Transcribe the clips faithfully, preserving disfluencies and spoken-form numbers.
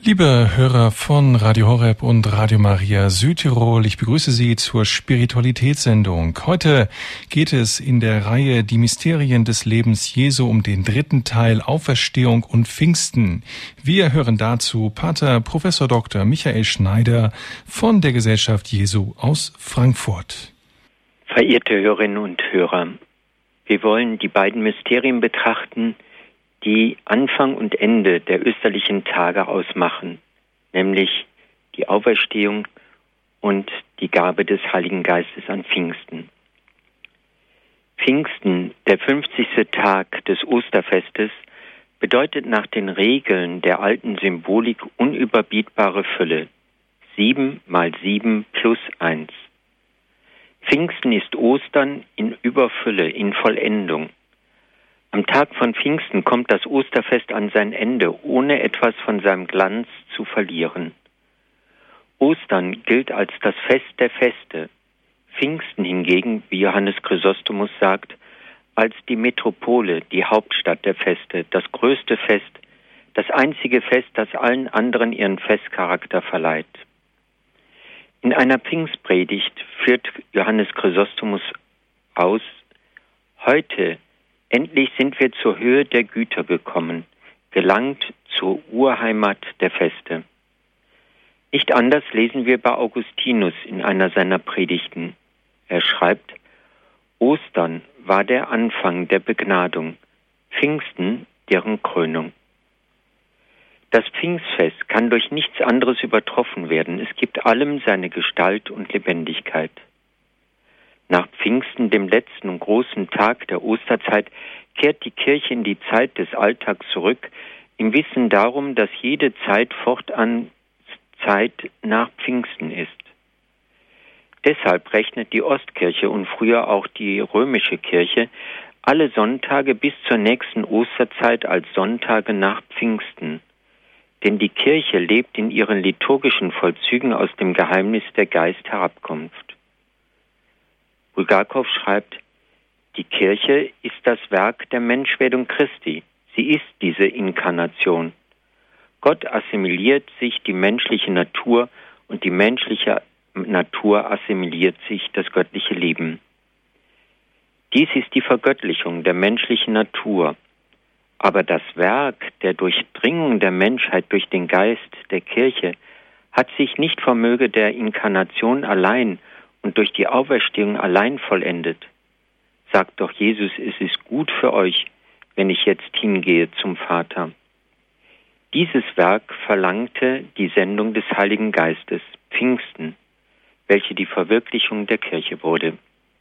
Liebe Hörer von Radio Horeb und Radio Maria Südtirol, ich begrüße Sie zur Spiritualitätssendung. Heute geht es in der Reihe Die Mysterien des Lebens Jesu um den dritten Teil Auferstehung und Pfingsten. Wir hören dazu Pater Professor Doktor Michael Schneider von der Gesellschaft Jesu aus Frankfurt. Verehrte Hörerinnen und Hörer, wir wollen die beiden Mysterien betrachten, die Anfang und Ende der österlichen Tage ausmachen, nämlich die Auferstehung und die Gabe des Heiligen Geistes an Pfingsten. Pfingsten, der fünfzigste Tag des Osterfestes, bedeutet nach den Regeln der alten Symbolik unüberbietbare Fülle. Sieben mal sieben plus eins. Pfingsten ist Ostern in Überfülle, in Vollendung. Am Tag von Pfingsten kommt das Osterfest an sein Ende, ohne etwas von seinem Glanz zu verlieren. Ostern gilt als das Fest der Feste. Pfingsten hingegen, wie Johannes Chrysostomus sagt, als die Metropole, die Hauptstadt der Feste, das größte Fest, das einzige Fest, das allen anderen ihren Festcharakter verleiht. In einer Pfingstpredigt führt Johannes Chrysostomus aus: Heute endlich sind wir zur Höhe der Güter gekommen, gelangt zur Urheimat der Feste. Nicht anders lesen wir bei Augustinus in einer seiner Predigten. Er schreibt: Ostern war der Anfang der Begnadung, Pfingsten deren Krönung. Das Pfingstfest kann durch nichts anderes übertroffen werden. Es gibt allem seine Gestalt und Lebendigkeit. Nach Pfingsten, dem letzten und großen Tag der Osterzeit, kehrt die Kirche in die Zeit des Alltags zurück, im Wissen darum, dass jede Zeit fortan Zeit nach Pfingsten ist. Deshalb rechnet die Ostkirche und früher auch die römische Kirche alle Sonntage bis zur nächsten Osterzeit als Sonntage nach Pfingsten. Denn die Kirche lebt in ihren liturgischen Vollzügen aus dem Geheimnis der Geist-Herabkunft. Bulgakov schreibt: Die Kirche ist das Werk der Menschwerdung Christi. Sie ist diese Inkarnation. Gott assimiliert sich die menschliche Natur und die menschliche Natur assimiliert sich das göttliche Leben. Dies ist die Vergöttlichung der menschlichen Natur. Aber das Werk der Durchdringung der Menschheit durch den Geist der Kirche hat sich nicht vermöge der Inkarnation allein und durch die Auferstehung allein vollendet. Sagt doch Jesus, es ist gut für euch, wenn ich jetzt hingehe zum Vater. Dieses Werk verlangte die Sendung des Heiligen Geistes, Pfingsten, welche die Verwirklichung der Kirche wurde.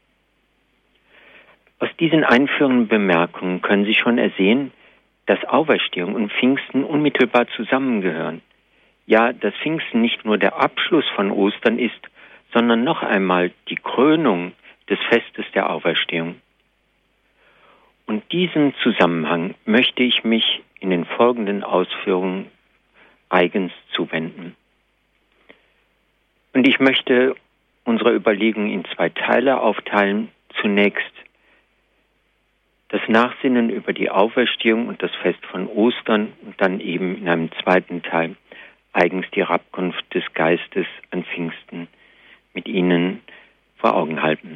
Aus diesen einführenden Bemerkungen können Sie schon ersehen, dass Auferstehung und Pfingsten unmittelbar zusammengehören. Ja, dass Pfingsten nicht nur der Abschluss von Ostern ist, sondern noch einmal die Krönung des Festes der Auferstehung. Und diesem Zusammenhang möchte ich mich in den folgenden Ausführungen eigens zuwenden. Und ich möchte unsere Überlegungen in zwei Teile aufteilen. Zunächst das Nachsinnen über die Auferstehung und das Fest von Ostern und dann eben in einem zweiten Teil eigens die Herabkunft des Geistes an Pfingsten mit Ihnen vor Augen halten.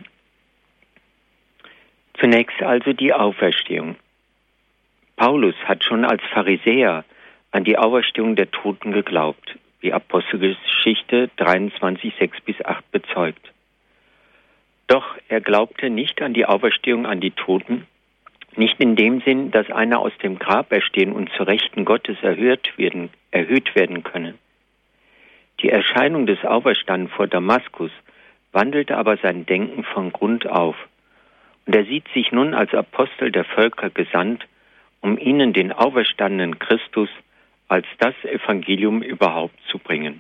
Zunächst also die Auferstehung. Paulus hat schon als Pharisäer an die Auferstehung der Toten geglaubt, wie Apostelgeschichte dreiundzwanzig, sechs bis acht bezeugt. Doch er glaubte nicht an die Auferstehung an die Toten, nicht in dem Sinn, dass einer aus dem Grab erstehen und zur Rechten Gottes erhöht werden, erhöht werden könne. Die Erscheinung des Auferstandenen vor Damaskus wandelte aber sein Denken von Grund auf. Und er sieht sich nun als Apostel der Völker gesandt, um ihnen den auferstandenen Christus als das Evangelium überhaupt zu bringen.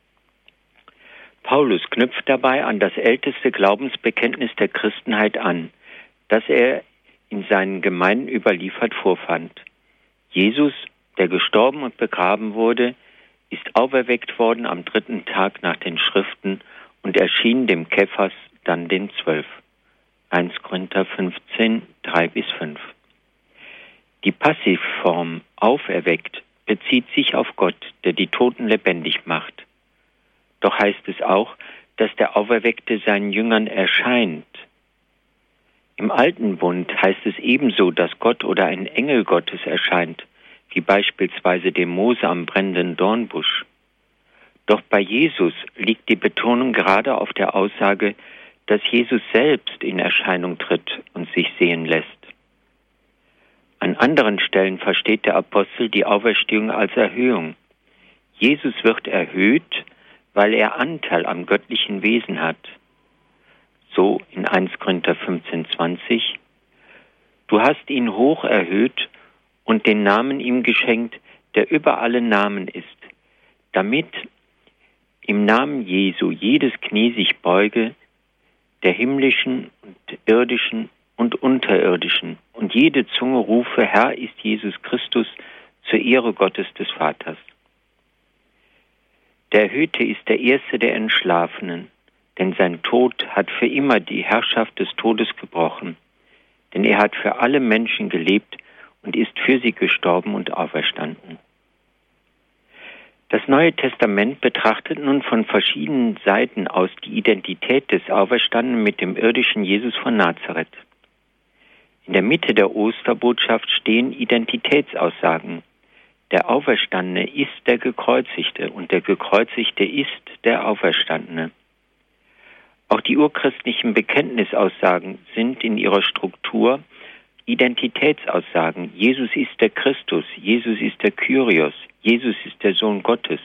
Paulus knüpft dabei an das älteste Glaubensbekenntnis der Christenheit an, das er in seinen Gemeinden überliefert vorfand. Jesus, der gestorben und begraben wurde, ist auferweckt worden am dritten Tag nach den Schriften und erschien dem Kephas, dann den Zwölf. erster Korinther fünfzehn, drei bis fünf. Die Passivform auferweckt bezieht sich auf Gott, der die Toten lebendig macht. Doch heißt es auch, dass der Auferweckte seinen Jüngern erscheint. Im Alten Bund heißt es ebenso, dass Gott oder ein Engel Gottes erscheint, wie beispielsweise dem Mose am brennenden Dornbusch. Doch bei Jesus liegt die Betonung gerade auf der Aussage, dass Jesus selbst in Erscheinung tritt und sich sehen lässt. An anderen Stellen versteht der Apostel die Auferstehung als Erhöhung. Jesus wird erhöht, weil er Anteil am göttlichen Wesen hat. So in erster Korinther fünfzehn, zwanzig. Du hast ihn hoch erhöht und den Namen ihm geschenkt, der über alle Namen ist, damit im Namen Jesu jedes Knie sich beuge, der himmlischen und irdischen und unterirdischen, und jede Zunge rufe, Herr ist Jesus Christus, zur Ehre Gottes des Vaters. Der Erhöhte ist der Erste der Entschlafenen, denn sein Tod hat für immer die Herrschaft des Todes gebrochen, denn er hat für alle Menschen gelebt und ist für sie gestorben und auferstanden. Das Neue Testament betrachtet nun von verschiedenen Seiten aus die Identität des Auferstandenen mit dem irdischen Jesus von Nazareth. In der Mitte der Osterbotschaft stehen Identitätsaussagen. Der Auferstandene ist der Gekreuzigte und der Gekreuzigte ist der Auferstandene. Auch die urchristlichen Bekenntnisaussagen sind in ihrer Struktur Identitätsaussagen. Jesus ist der Christus, Jesus ist der Kyrios, Jesus ist der Sohn Gottes.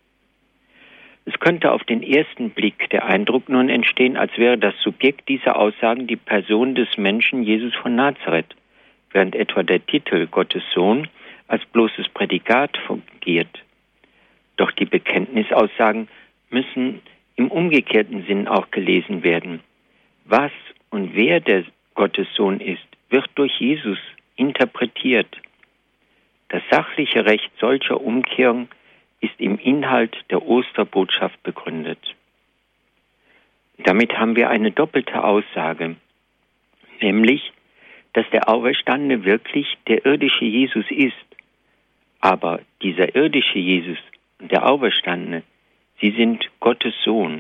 Es könnte auf den ersten Blick der Eindruck nun entstehen, als wäre das Subjekt dieser Aussagen die Person des Menschen Jesus von Nazareth, während etwa der Titel Gottes Sohn als bloßes Prädikat fungiert. Doch die Bekenntnisaussagen müssen im umgekehrten Sinn auch gelesen werden. Was und wer der Gottes Sohn ist, wird durch Jesus interpretiert. Das sachliche Recht solcher Umkehrung ist im Inhalt der Osterbotschaft begründet. Damit haben wir eine doppelte Aussage, nämlich, dass der Auferstandene wirklich der irdische Jesus ist. Aber dieser irdische Jesus und der Auferstandene, sie sind Gottes Sohn.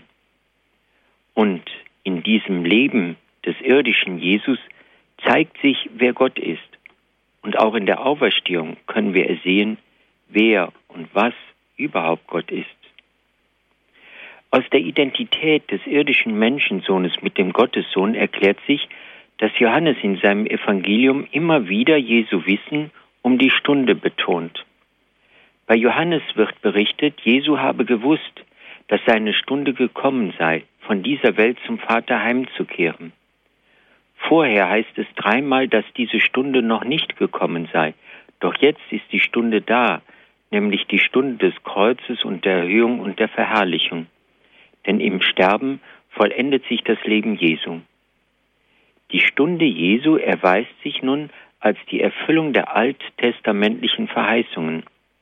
Und in diesem Leben des irdischen Jesus zeigt sich, wer Gott ist. Und auch in der Auferstehung können wir ersehen, wer und was überhaupt Gott ist. Aus der Identität des irdischen Menschensohnes mit dem Gottessohn erklärt sich, dass Johannes in seinem Evangelium immer wieder Jesu Wissen um die Stunde betont. Bei Johannes wird berichtet, Jesu habe gewusst, dass seine Stunde gekommen sei, von dieser Welt zum Vater heimzukehren. Vorher heißt es dreimal, dass diese Stunde noch nicht gekommen sei. Doch jetzt ist die Stunde da, nämlich die Stunde des Kreuzes und der Erhöhung und der Verherrlichung. Denn im Sterben vollendet sich das Leben Jesu. Die Stunde Jesu erweist sich nun als die Erfüllung der alttestamentlichen Verheißungen.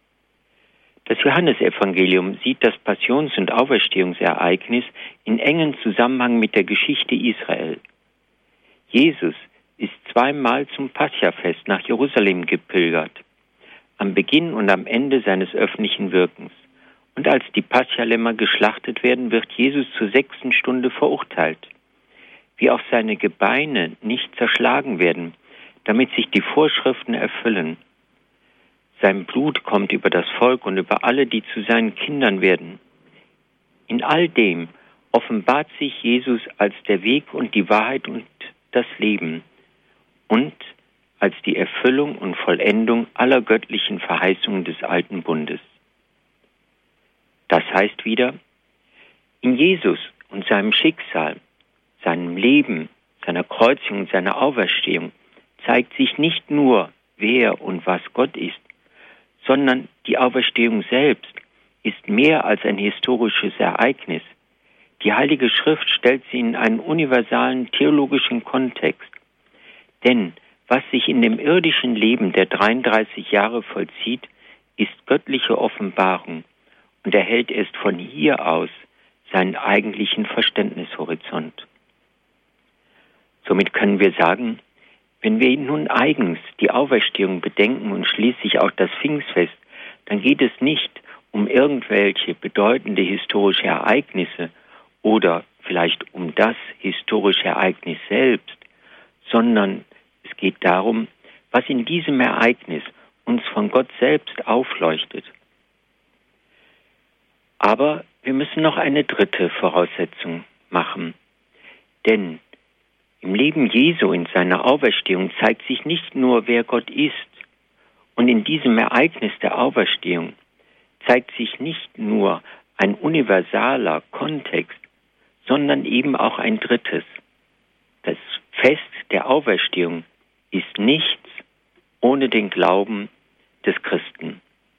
Das Johannesevangelium sieht das Passions- und Auferstehungsereignis in engem Zusammenhang mit der Geschichte Israel. Jesus ist zweimal zum Paschafest nach Jerusalem gepilgert, am Beginn und am Ende seines öffentlichen Wirkens. Und als die Paschalämmer geschlachtet werden, wird Jesus zur sechsten Stunde verurteilt. Wie auch seine Gebeine nicht zerschlagen werden, damit sich die Vorschriften erfüllen. Sein Blut kommt über das Volk und über alle, die zu seinen Kindern werden. In all dem offenbart sich Jesus als der Weg und die Wahrheit und das Leben und als die Erfüllung und Vollendung aller göttlichen Verheißungen des alten Bundes. Das heißt wieder, in Jesus und seinem Schicksal, seinem Leben, seiner Kreuzigung und seiner Auferstehung zeigt sich nicht nur, wer und was Gott ist, sondern die Auferstehung selbst ist mehr als ein historisches Ereignis. Die Heilige Schrift stellt sie in einen universalen theologischen Kontext. Denn was sich in dem irdischen Leben der dreiunddreißig Jahre vollzieht, ist göttliche Offenbarung und erhält erst von hier aus seinen eigentlichen Verständnishorizont. Somit können wir sagen, wenn wir nun eigens die Auferstehung bedenken und schließlich auch das Pfingstfest, dann geht es nicht um irgendwelche bedeutende historische Ereignisse oder vielleicht um das historische Ereignis selbst, sondern es geht darum, was in diesem Ereignis uns von Gott selbst aufleuchtet. Aber wir müssen noch eine dritte Voraussetzung machen, denn im Leben Jesu, in seiner Auferstehung, zeigt sich nicht nur, wer Gott ist, und in diesem Ereignis der Auferstehung zeigt sich nicht nur ein universaler Kontext, sondern eben auch ein drittes. Das Fest der Auferstehung ist nichts ohne den Glauben des Christen.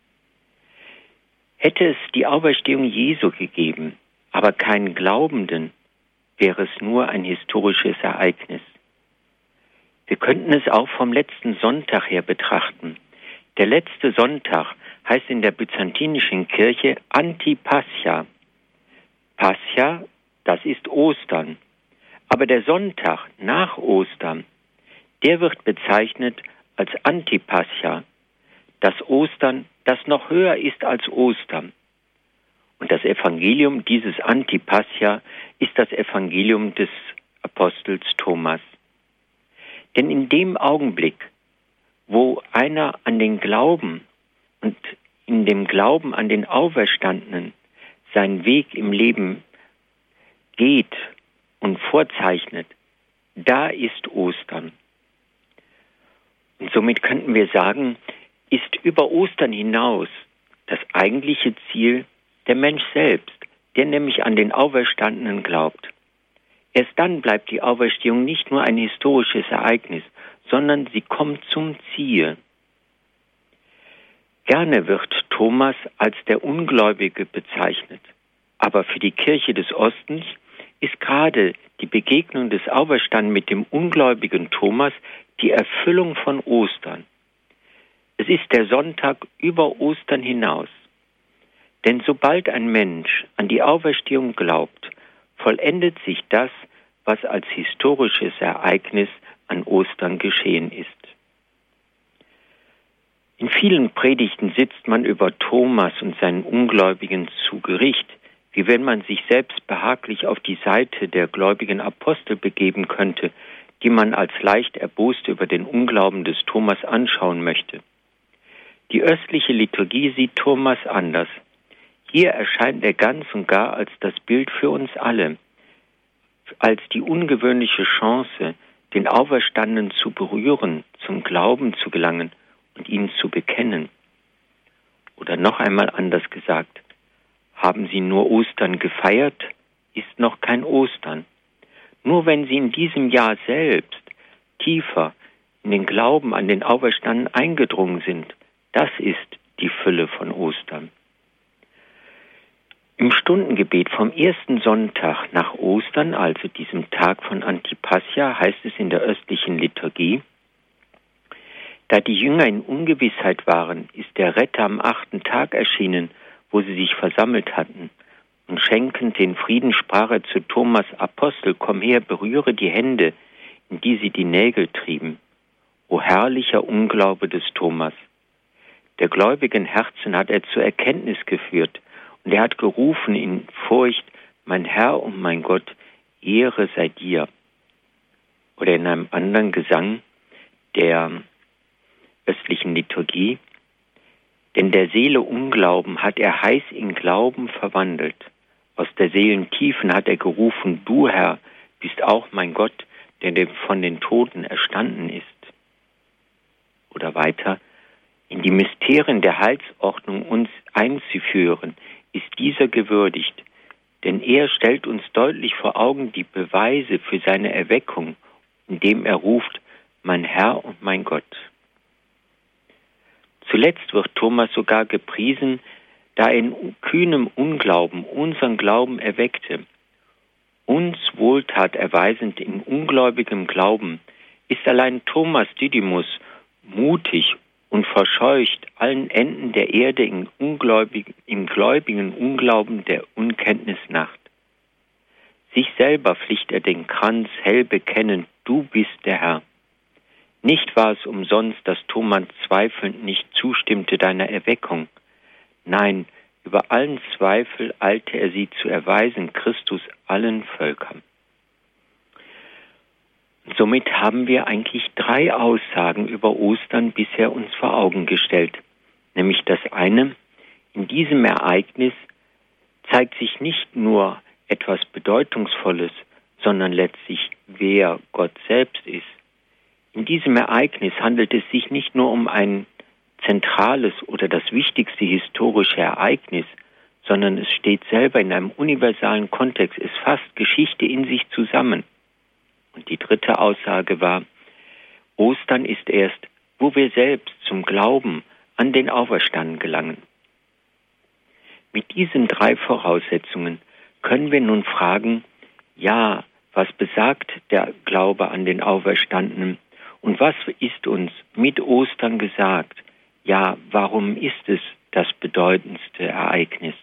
Hätte es die Auferstehung Jesu gegeben, aber keinen Glaubenden, wäre es nur ein historisches Ereignis. Wir könnten es auch vom letzten Sonntag her betrachten. Der letzte Sonntag heißt in der byzantinischen Kirche Antipascha. Pascha, das ist Ostern. Aber der Sonntag nach Ostern, der wird bezeichnet als Antipascha, das Ostern, das noch höher ist als Ostern. Und das Evangelium dieses Antipascha ist das Evangelium des Apostels Thomas. Denn in dem Augenblick, wo einer an den Glauben und in dem Glauben an den Auferstandenen seinen Weg im Leben geht und vorzeichnet, da ist Ostern. Und somit könnten wir sagen, ist über Ostern hinaus das eigentliche Ziel der Mensch selbst, der nämlich an den Auferstandenen glaubt. Erst dann bleibt die Auferstehung nicht nur ein historisches Ereignis, sondern sie kommt zum Ziel. Gerne wird Thomas als der Ungläubige bezeichnet, aber für die Kirche des Ostens ist gerade die Begegnung des Auferstandenen mit dem ungläubigen Thomas die Erfüllung von Ostern. Es ist der Sonntag über Ostern hinaus. Denn sobald ein Mensch an die Auferstehung glaubt, vollendet sich das, was als historisches Ereignis an Ostern geschehen ist. In vielen Predigten sitzt man über Thomas und seinen Ungläubigen zu Gericht, wie wenn man sich selbst behaglich auf die Seite der gläubigen Apostel begeben könnte, die man als leicht erbost über den Unglauben des Thomas anschauen möchte. Die östliche Liturgie sieht Thomas anders. Hier erscheint er ganz und gar als das Bild für uns alle, als die ungewöhnliche Chance, den Auferstandenen zu berühren, zum Glauben zu gelangen und ihn zu bekennen. Oder noch einmal anders gesagt, haben Sie nur Ostern gefeiert, ist noch kein Ostern. Nur wenn Sie in diesem Jahr selbst tiefer in den Glauben an den Auferstandenen eingedrungen sind, das ist die Fülle von Ostern. Im Stundengebet vom ersten Sonntag nach Ostern, also diesem Tag von Antipascha, heißt es in der östlichen Liturgie: Da die Jünger in Ungewissheit waren, ist der Retter am achten Tag erschienen, wo sie sich versammelt hatten. Und schenkend den Frieden sprach er zu Thomas: Apostel, komm her, berühre die Hände, in die sie die Nägel trieben. O herrlicher Unglaube des Thomas! Der gläubigen Herzen hat er zur Erkenntnis geführt, und er hat gerufen in Furcht: Mein Herr und mein Gott, Ehre sei dir. Oder in einem anderen Gesang der östlichen Liturgie: Denn der Seele Unglauben hat er heiß in Glauben verwandelt. Aus der Seelen Tiefen hat er gerufen: Du, Herr, bist auch mein Gott, der von den Toten erstanden ist. Oder weiter: In die Mysterien der Heilsordnung uns einzuführen, ist dieser gewürdigt, denn er stellt uns deutlich vor Augen die Beweise für seine Erweckung, indem er ruft: Mein Herr und mein Gott. Zuletzt wird Thomas sogar gepriesen, da er in kühnem Unglauben unseren Glauben erweckte. Uns Wohltat erweisend in ungläubigem Glauben ist allein Thomas Didymus mutig und verscheucht allen Enden der Erde im, ungläubigen, im gläubigen Unglauben der Unkenntnisnacht. Sich selber pflicht er den Kranz hell bekennend: Du bist der Herr. Nicht war es umsonst, dass Thomas zweifelnd nicht zustimmte deiner Erweckung. Nein, über allen Zweifel eilte er sie zu erweisen, Christus allen Völkern. Somit haben wir eigentlich drei Aussagen über Ostern bisher uns vor Augen gestellt. Nämlich das eine, in diesem Ereignis zeigt sich nicht nur etwas Bedeutungsvolles, sondern letztlich, wer Gott selbst ist. In diesem Ereignis handelt es sich nicht nur um ein zentrales oder das wichtigste historische Ereignis, sondern es steht selber in einem universalen Kontext, es fasst Geschichte in sich zusammen. Und die dritte Aussage war, Ostern ist erst, wo wir selbst zum Glauben an den Auferstandenen gelangen. Mit diesen drei Voraussetzungen können wir nun fragen, ja, was besagt der Glaube an den Auferstandenen und was ist uns mit Ostern gesagt? Ja, warum ist es das bedeutendste Ereignis?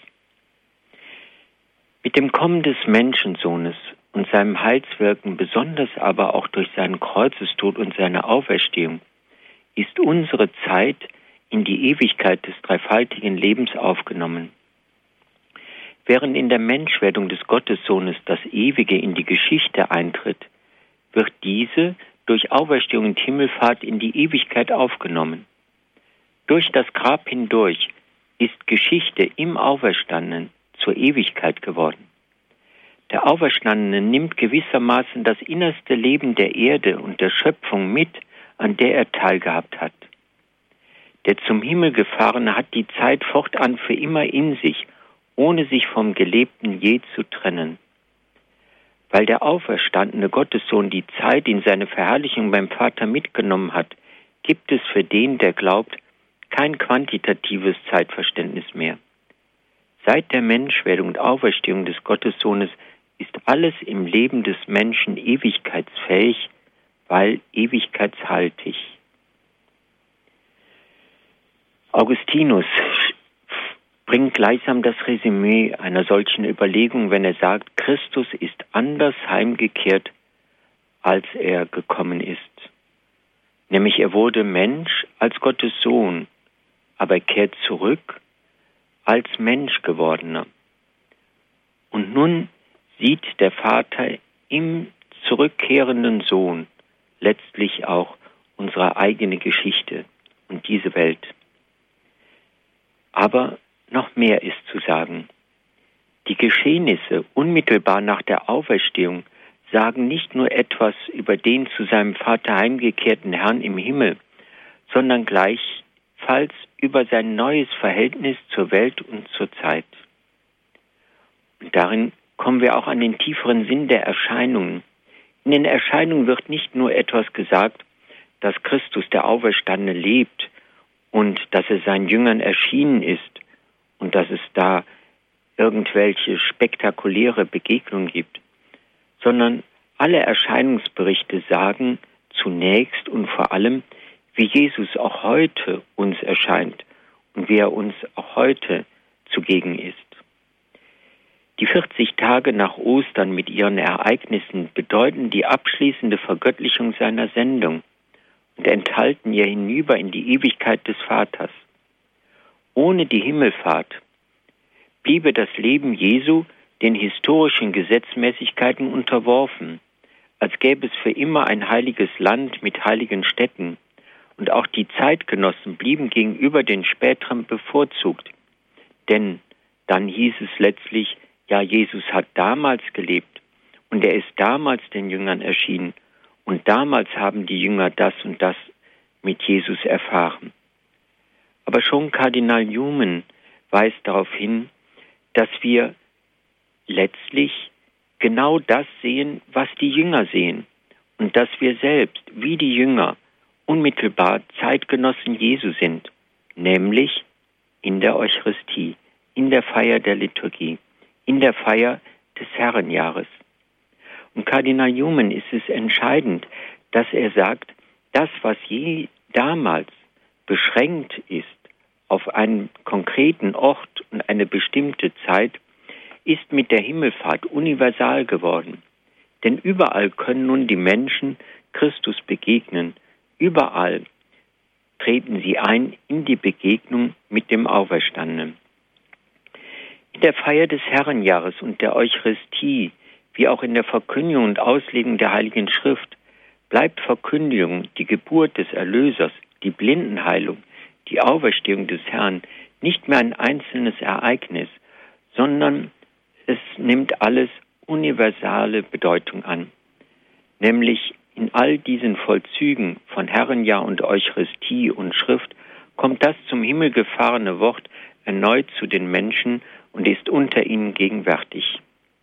Mit dem Kommen des Menschensohnes und seinem Heilswirken, besonders aber auch durch seinen Kreuzestod und seine Auferstehung, ist unsere Zeit in die Ewigkeit des dreifaltigen Lebens aufgenommen. Während in der Menschwerdung des Gottessohnes das Ewige in die Geschichte eintritt, wird diese durch Auferstehung und Himmelfahrt in die Ewigkeit aufgenommen. Durch das Grab hindurch ist Geschichte im Auferstandenen zur Ewigkeit geworden. Der Auferstandene nimmt gewissermaßen das innerste Leben der Erde und der Schöpfung mit, an der er teilgehabt hat. Der zum Himmel Gefahrene hat die Zeit fortan für immer in sich, ohne sich vom Gelebten je zu trennen. Weil der auferstandene Gottessohn die Zeit in seine Verherrlichung beim Vater mitgenommen hat, gibt es für den, der glaubt, kein quantitatives Zeitverständnis mehr. Seit der Menschwerdung und Auferstehung des Gottessohnes ist alles im Leben des Menschen ewigkeitsfähig, weil ewigkeitshaltig. Augustinus bringt gleichsam das Resümee einer solchen Überlegung, wenn er sagt, Christus ist anders heimgekehrt, als er gekommen ist. Nämlich er wurde Mensch als Gottes Sohn, aber er kehrt zurück als Mensch gewordener. Und nun sieht der Vater im zurückkehrenden Sohn letztlich auch unsere eigene Geschichte und diese Welt. Aber noch mehr ist zu sagen. Die Geschehnisse unmittelbar nach der Auferstehung sagen nicht nur etwas über den zu seinem Vater heimgekehrten Herrn im Himmel, sondern gleichfalls über sein neues Verhältnis zur Welt und zur Zeit. Und darin kommen wir auch an den tieferen Sinn der Erscheinungen. In den Erscheinungen wird nicht nur etwas gesagt, dass Christus der Auferstandene lebt und dass er seinen Jüngern erschienen ist und dass es da irgendwelche spektakuläre Begegnungen gibt, sondern alle Erscheinungsberichte sagen zunächst und vor allem, wie Jesus auch heute uns erscheint und wie er uns auch heute zugegen ist. Die vierzig Tage nach Ostern mit ihren Ereignissen bedeuten die abschließende Vergöttlichung seiner Sendung und enthalten ihr hinüber in die Ewigkeit des Vaters. Ohne die Himmelfahrt bliebe das Leben Jesu den historischen Gesetzmäßigkeiten unterworfen, als gäbe es für immer ein heiliges Land mit heiligen Städten, und auch die Zeitgenossen blieben gegenüber den späteren bevorzugt. Denn dann hieß es letztlich, ja, Jesus hat damals gelebt und er ist damals den Jüngern erschienen und damals haben die Jünger das und das mit Jesus erfahren. Aber schon Kardinal Newman weist darauf hin, dass wir letztlich genau das sehen, was die Jünger sehen und dass wir selbst, wie die Jünger, unmittelbar Zeitgenossen Jesu sind, nämlich in der Eucharistie, in der Feier der Liturgie, in der Feier des Herrenjahres. Und Kardinal Newman ist es entscheidend, dass er sagt, das, was je damals beschränkt ist auf einen konkreten Ort und eine bestimmte Zeit, ist mit der Himmelfahrt universal geworden. Denn überall können nun die Menschen Christus begegnen. Überall treten sie ein in die Begegnung mit dem Auferstandenen. der Feier des Herrenjahres und der Eucharistie, wie auch in der Verkündigung und Auslegung der Heiligen Schrift, bleibt Verkündigung, die Geburt des Erlösers, die Blindenheilung, die Auferstehung des Herrn nicht mehr ein einzelnes Ereignis, sondern es nimmt alles universale Bedeutung an. Nämlich in all diesen Vollzügen von Herrenjahr und Eucharistie und Schrift kommt das zum Himmel gefahrene Wort erneut zu den Menschen und ist unter ihnen gegenwärtig.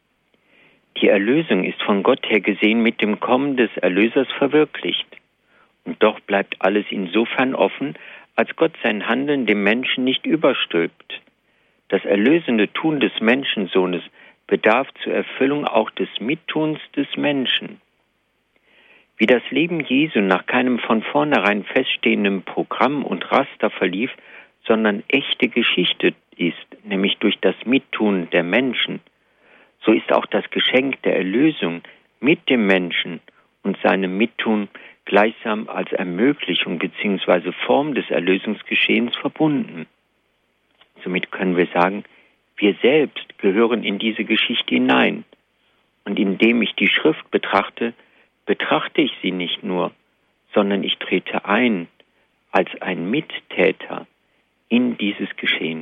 Die Erlösung ist von Gott her gesehen mit dem Kommen des Erlösers verwirklicht. Und doch bleibt alles insofern offen, als Gott sein Handeln dem Menschen nicht überstülpt. Das erlösende Tun des Menschensohnes bedarf zur Erfüllung auch des Mittuns des Menschen. Wie das Leben Jesu nach keinem von vornherein feststehenden Programm und Raster verlief, sondern echte Geschichte ist, nämlich durch das Mittun der Menschen, so ist auch das Geschenk der Erlösung mit dem Menschen und seinem Mittun gleichsam als Ermöglichung bzw. Form des Erlösungsgeschehens verbunden. Somit können wir sagen, wir selbst gehören in diese Geschichte hinein. Und indem ich die Schrift betrachte, betrachte ich sie nicht nur, sondern ich trete ein als ein Mittäter in dieses Geschehen.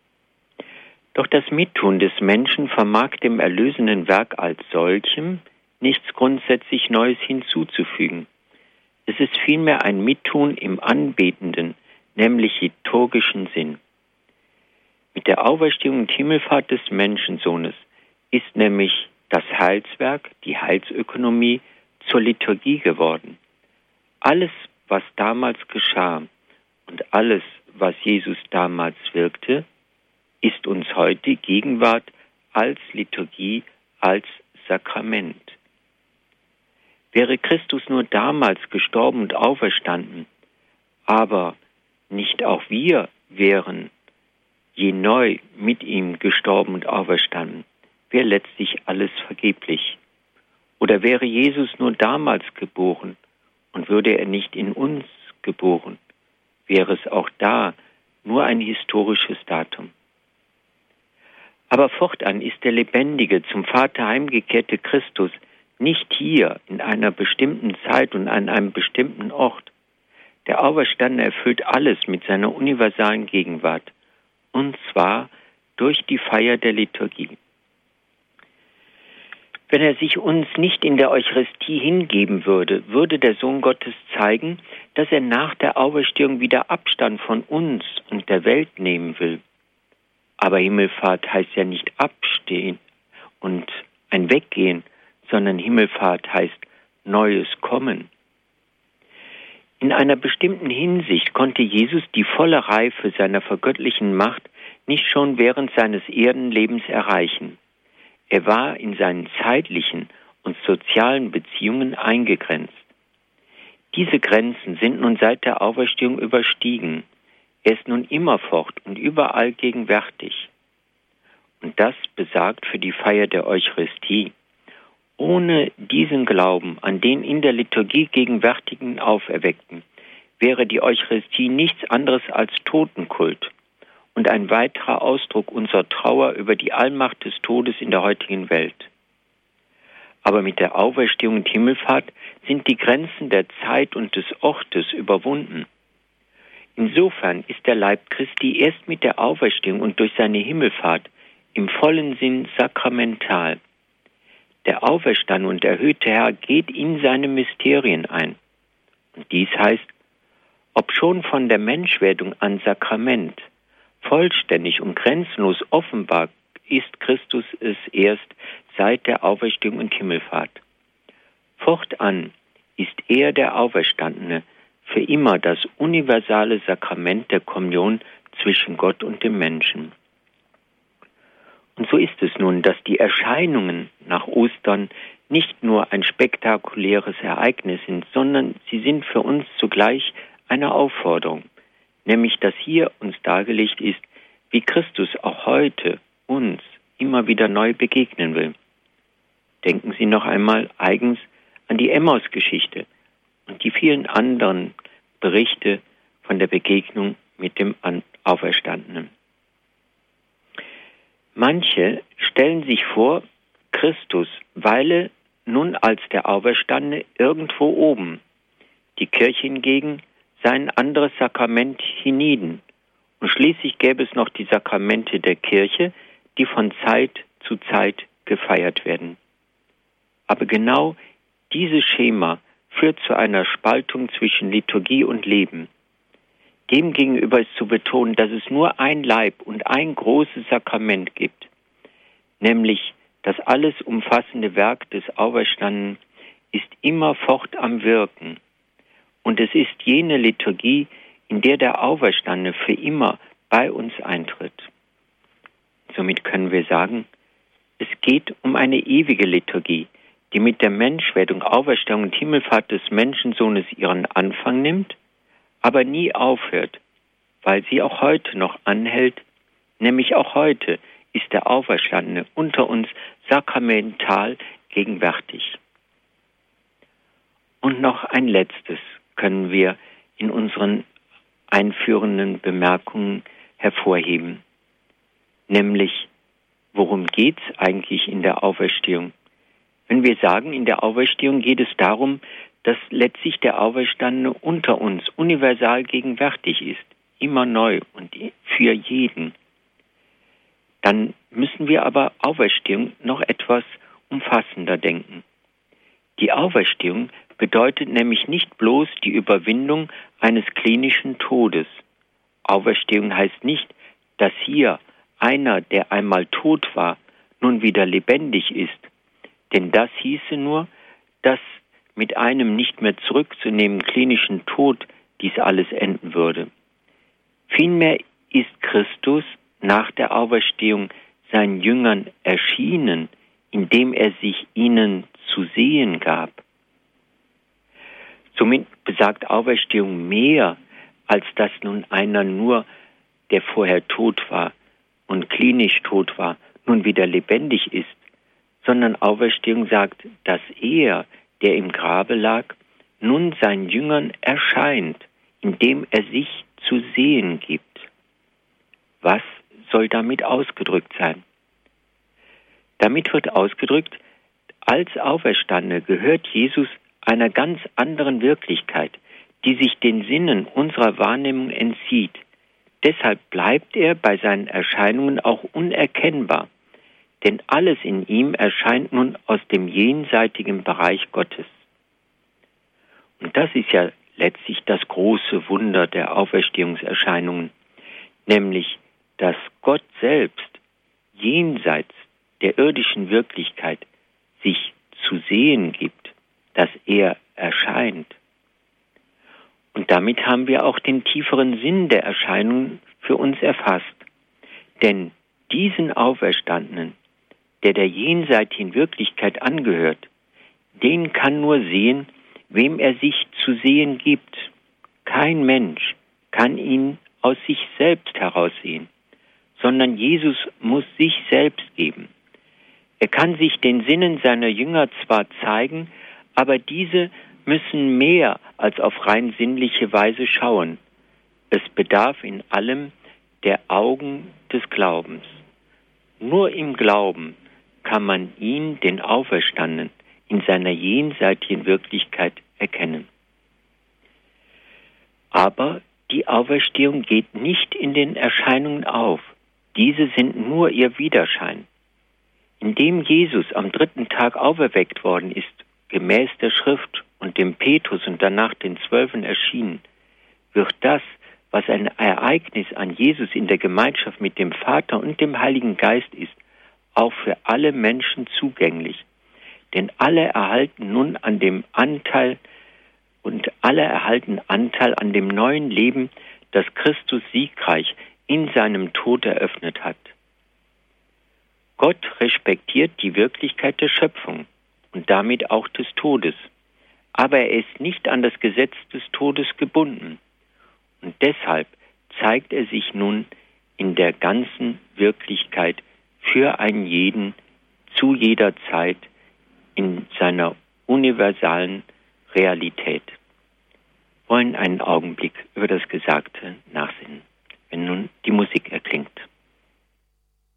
Doch das Mittun des Menschen vermag dem erlösenden Werk als solchem nichts grundsätzlich Neues hinzuzufügen. Es ist vielmehr ein Mittun im anbetenden, nämlich liturgischen Sinn. Mit der Auferstehung und Himmelfahrt des Menschensohnes ist nämlich das Heilswerk, die Heilsökonomie, zur Liturgie geworden. Alles, was damals geschah und alles, was Jesus damals wirkte, ist uns heute Gegenwart als Liturgie, als Sakrament. Wäre Christus nur damals gestorben und auferstanden, aber nicht auch wir wären je neu mit ihm gestorben und auferstanden, wäre letztlich alles vergeblich. Oder wäre Jesus nur damals geboren und würde er nicht in uns geboren, wäre es auch da nur ein historisches Datum. Aber fortan ist der lebendige, zum Vater heimgekehrte Christus nicht hier in einer bestimmten Zeit und an einem bestimmten Ort. Der Auferstandene erfüllt alles mit seiner universalen Gegenwart, und zwar durch die Feier der Liturgie. Wenn er sich uns nicht in der Eucharistie hingeben würde, würde der Sohn Gottes zeigen, dass er nach der Auferstehung wieder Abstand von uns und der Welt nehmen will. Aber Himmelfahrt heißt ja nicht abstehen und ein Weggehen, sondern Himmelfahrt heißt neues Kommen. In einer bestimmten Hinsicht konnte Jesus die volle Reife seiner vergöttlichen Macht nicht schon während seines Erdenlebens erreichen. Er war in seinen zeitlichen und sozialen Beziehungen eingegrenzt. Diese Grenzen sind nun seit der Auferstehung überstiegen. Er ist nun immerfort und überall gegenwärtig. Und das besagt für die Feier der Eucharistie: Ohne diesen Glauben an den in der Liturgie gegenwärtigen Auferweckten wäre die Eucharistie nichts anderes als Totenkult und ein weiterer Ausdruck unserer Trauer über die Allmacht des Todes in der heutigen Welt. Aber mit der Auferstehung und Himmelfahrt sind die Grenzen der Zeit und des Ortes überwunden. Insofern ist der Leib Christi erst mit der Auferstehung und durch seine Himmelfahrt im vollen Sinn sakramental. Der auferstandene und erhöhte Herr geht in seine Mysterien ein. Und dies heißt, obschon von der Menschwerdung an Sakrament vollständig und grenzenlos offenbar ist Christus es erst seit der Auferstehung und Himmelfahrt. Fortan ist er, der Auferstandene, für immer das universale Sakrament der Kommunion zwischen Gott und dem Menschen. Und so ist es nun, dass die Erscheinungen nach Ostern nicht nur ein spektakuläres Ereignis sind, sondern sie sind für uns zugleich eine Aufforderung, nämlich dass hier uns dargelegt ist, wie Christus auch heute uns immer wieder neu begegnen will. Denken Sie noch einmal eigens an die Emmaus-Geschichte und die vielen anderen Berichte von der Begegnung mit dem Auferstandenen. Manche stellen sich vor, Christus weile nun als der Auferstandene irgendwo oben. Die Kirche hingegen sei ein anderes Sakrament hienieden. Und schließlich gäbe es noch die Sakramente der Kirche, die von Zeit zu Zeit gefeiert werden. Aber genau dieses Schema führt zu einer Spaltung zwischen Liturgie und Leben. Demgegenüber ist zu betonen, dass es nur ein Leib und ein großes Sakrament gibt, nämlich das alles umfassende Werk des Auferstandenen ist immerfort am Wirken. Und es ist jene Liturgie, in der der Auferstandene für immer bei uns eintritt. Somit können wir sagen, es geht um eine ewige Liturgie, die mit der Menschwerdung, Auferstehung und Himmelfahrt des Menschensohnes ihren Anfang nimmt, aber nie aufhört, weil sie auch heute noch anhält, nämlich auch heute ist der Auferstandene unter uns sakramental gegenwärtig. Und noch ein letztes können wir in unseren einführenden Bemerkungen hervorheben, nämlich worum geht es eigentlich in der Auferstehung? Wenn wir sagen, in der Auferstehung geht es darum, dass letztlich der Auferstandene unter uns universal gegenwärtig ist, immer neu und für jeden. Dann müssen wir aber Auferstehung noch etwas umfassender denken. Die Auferstehung bedeutet nämlich nicht bloß die Überwindung eines klinischen Todes. Auferstehung heißt nicht, dass hier einer, der einmal tot war, nun wieder lebendig ist. Denn das hieße nur, dass mit einem nicht mehr zurückzunehmen klinischen Tod dies alles enden würde. Vielmehr ist Christus nach der Auferstehung seinen Jüngern erschienen, indem er sich ihnen zu sehen gab. Somit besagt Auferstehung mehr, als dass nun einer nur, der vorher tot war und klinisch tot war, nun wieder lebendig ist, sondern Auferstehung sagt, dass er, der im Grabe lag, nun seinen Jüngern erscheint, indem er sich zu sehen gibt. Was soll damit ausgedrückt sein? Damit wird ausgedrückt, als Auferstandene gehört Jesus einer ganz anderen Wirklichkeit, die sich den Sinnen unserer Wahrnehmung entzieht. Deshalb bleibt er bei seinen Erscheinungen auch unerkennbar, denn alles in ihm erscheint nun aus dem jenseitigen Bereich Gottes. Und das ist ja letztlich das große Wunder der Auferstehungserscheinungen, nämlich, dass Gott selbst jenseits der irdischen Wirklichkeit sich zu sehen gibt, dass er erscheint. Und damit haben wir auch den tieferen Sinn der Erscheinungen für uns erfasst. Denn diesen Auferstandenen, der der jenseitigen Wirklichkeit angehört, den kann nur sehen, wem er sich zu sehen gibt. Kein Mensch kann ihn aus sich selbst heraussehen, sondern Jesus muss sich selbst geben. Er kann sich den Sinnen seiner Jünger zwar zeigen, aber diese müssen mehr als auf rein sinnliche Weise schauen. Es bedarf in allem der Augen des Glaubens. Nur im Glauben kann man ihn, den Auferstandenen, in seiner jenseitigen Wirklichkeit erkennen. Aber die Auferstehung geht nicht in den Erscheinungen auf. Diese sind nur ihr Widerschein. Indem Jesus am dritten Tag auferweckt worden ist, gemäß der Schrift und dem Petrus und danach den Zwölfen erschienen, wird das, was ein Ereignis an Jesus in der Gemeinschaft mit dem Vater und dem Heiligen Geist ist, auch für alle Menschen zugänglich. Denn alle erhalten nun an dem Anteil und alle erhalten Anteil an dem neuen Leben, das Christus siegreich in seinem Tod eröffnet hat. Gott respektiert die Wirklichkeit der Schöpfung und damit auch des Todes. Aber er ist nicht an das Gesetz des Todes gebunden. Und deshalb zeigt er sich nun in der ganzen Wirklichkeit für einen jeden, zu jeder Zeit, in seiner universalen Realität. Wir wollen einen Augenblick über das Gesagte nachsinnen, wenn nun die Musik erklingt.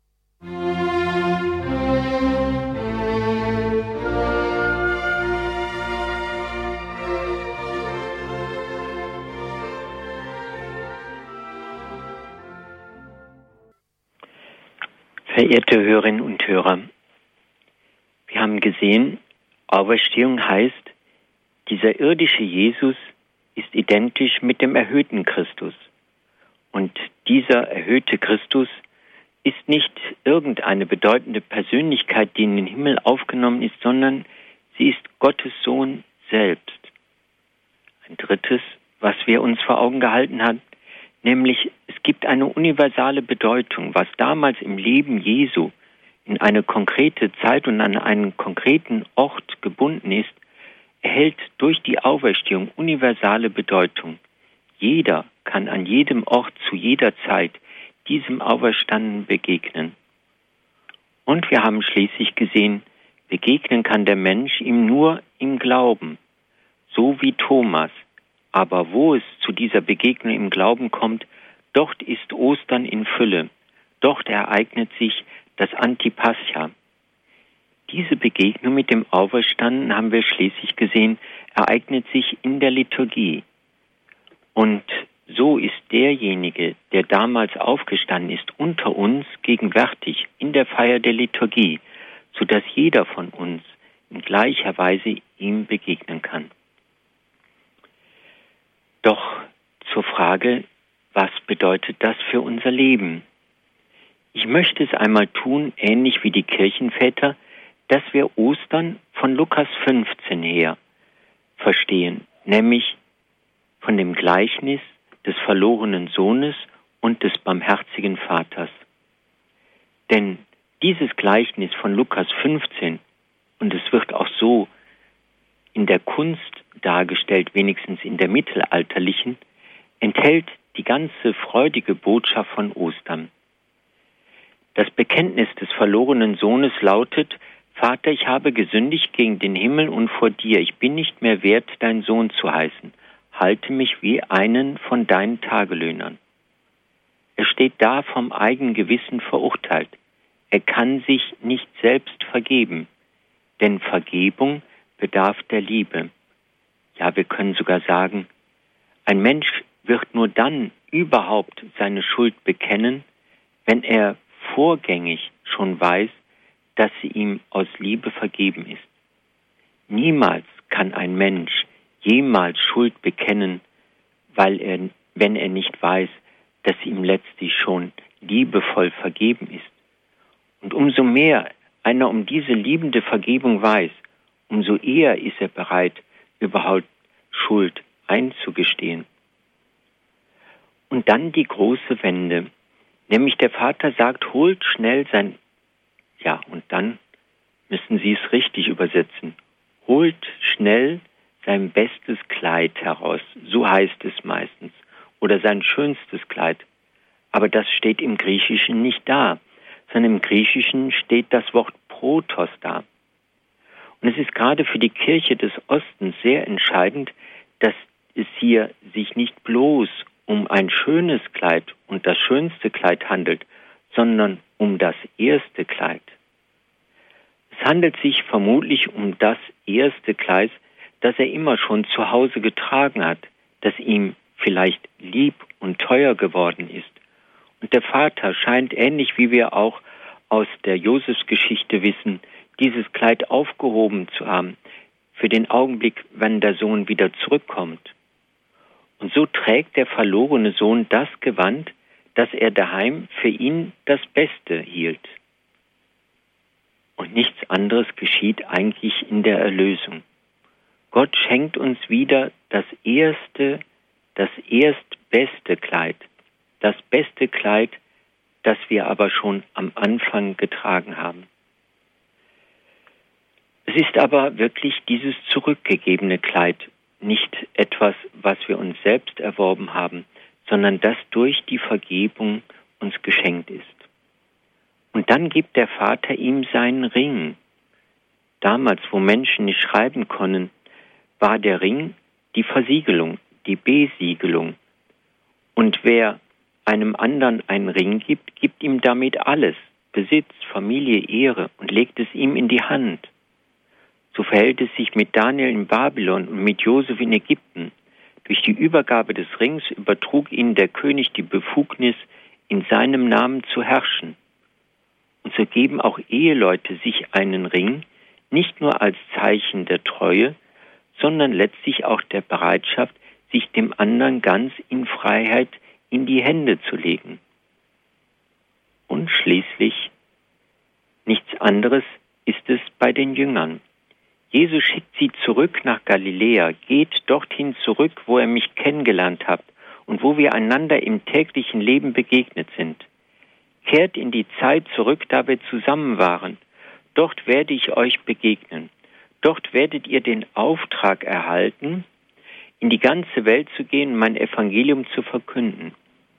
Verehrte Hörerinnen und Hörer, wir haben gesehen, Auferstehung heißt, dieser irdische Jesus ist identisch mit dem erhöhten Christus. Und dieser erhöhte Christus ist nicht irgendeine bedeutende Persönlichkeit, die in den Himmel aufgenommen ist, sondern sie ist Gottes Sohn selbst. Ein drittes, was wir uns vor Augen gehalten haben, nämlich es gibt eine universale Bedeutung, was damals im Leben Jesu in eine konkrete Zeit und an einen konkreten Ort gebunden ist, erhält durch die Auferstehung universale Bedeutung. Jeder kann an jedem Ort zu jeder Zeit diesem Auferstandenen begegnen. Und wir haben schließlich gesehen, begegnen kann der Mensch ihm nur im Glauben, so wie Thomas. Aber wo es zu dieser Begegnung im Glauben kommt, dort ist Ostern in Fülle. Dort ereignet sich das Antipascha. Diese Begegnung mit dem Auferstandenen, haben wir schließlich gesehen, ereignet sich in der Liturgie. Und so ist derjenige, der damals aufgestanden ist, unter uns gegenwärtig in der Feier der Liturgie, sodass jeder von uns in gleicher Weise ihm begegnen kann. Doch zur Frage, was bedeutet das für unser Leben? Ich möchte es einmal tun, ähnlich wie die Kirchenväter, dass wir Ostern von Lukas fünfzehn her verstehen, nämlich von dem Gleichnis des verlorenen Sohnes und des barmherzigen Vaters. Denn dieses Gleichnis von Lukas fünfzehn, und es wird auch so in der Kunst dargestellt, wenigstens in der mittelalterlichen, enthält die ganze freudige Botschaft von Ostern. Das Bekenntnis des verlorenen Sohnes lautet: Vater, ich habe gesündigt gegen den Himmel und vor dir. Ich bin nicht mehr wert, dein Sohn zu heißen. Halte mich wie einen von deinen Tagelöhnern. Er steht da vom eigenen Gewissen verurteilt. Er kann sich nicht selbst vergeben, denn Vergebung bedarf der Liebe. Ja, wir können sogar sagen, ein Mensch wird nur dann überhaupt seine Schuld bekennen, wenn er vorgängig schon weiß, dass sie ihm aus Liebe vergeben ist. Niemals kann ein Mensch jemals Schuld bekennen, weil er, wenn er nicht weiß, dass sie ihm letztlich schon liebevoll vergeben ist. Und umso mehr einer um diese liebende Vergebung weiß, umso eher ist er bereit, überhaupt Schuld einzugestehen. Und dann die große Wende, nämlich der Vater sagt, holt schnell sein, ja, und dann müssen Sie es richtig übersetzen, holt schnell sein bestes Kleid heraus, so heißt es meistens, oder sein schönstes Kleid. Aber das steht im Griechischen nicht da, sondern im Griechischen steht das Wort Protos da. Und es ist gerade für die Kirche des Ostens sehr entscheidend, dass es hier sich nicht bloß um ein schönes Kleid und das schönste Kleid handelt, sondern um das erste Kleid. Es handelt sich vermutlich um das erste Kleid, das er immer schon zu Hause getragen hat, das ihm vielleicht lieb und teuer geworden ist. Und der Vater scheint, ähnlich wie wir auch aus der Josefsgeschichte wissen, dieses Kleid aufgehoben zu haben, für den Augenblick, wenn der Sohn wieder zurückkommt. Und so trägt der verlorene Sohn das Gewand, das er daheim für ihn das Beste hielt. Und nichts anderes geschieht eigentlich in der Erlösung. Gott schenkt uns wieder das erste, das erstbeste Kleid, das beste Kleid, das wir aber schon am Anfang getragen haben. Es ist aber wirklich dieses zurückgegebene Kleid, nicht etwas, was wir uns selbst erworben haben, sondern das durch die Vergebung uns geschenkt ist. Und dann gibt der Vater ihm seinen Ring. Damals, wo Menschen nicht schreiben konnten, war der Ring die Versiegelung, die Besiegelung. Und wer einem anderen einen Ring gibt, gibt ihm damit alles, Besitz, Familie, Ehre und legt es ihm in die Hand. So verhält es sich mit Daniel in Babylon und mit Josef in Ägypten. Durch die Übergabe des Rings übertrug ihnen der König die Befugnis, in seinem Namen zu herrschen. Und so geben auch Eheleute sich einen Ring, nicht nur als Zeichen der Treue, sondern letztlich auch der Bereitschaft, sich dem anderen ganz in Freiheit in die Hände zu legen. Und schließlich, nichts anderes ist es bei den Jüngern. Jesus schickt sie zurück nach Galiläa, geht dorthin zurück, wo ihr mich kennengelernt habt und wo wir einander im täglichen Leben begegnet sind. Kehrt in die Zeit zurück, da wir zusammen waren. Dort werde ich euch begegnen. Dort werdet ihr den Auftrag erhalten, in die ganze Welt zu gehen und mein Evangelium zu verkünden.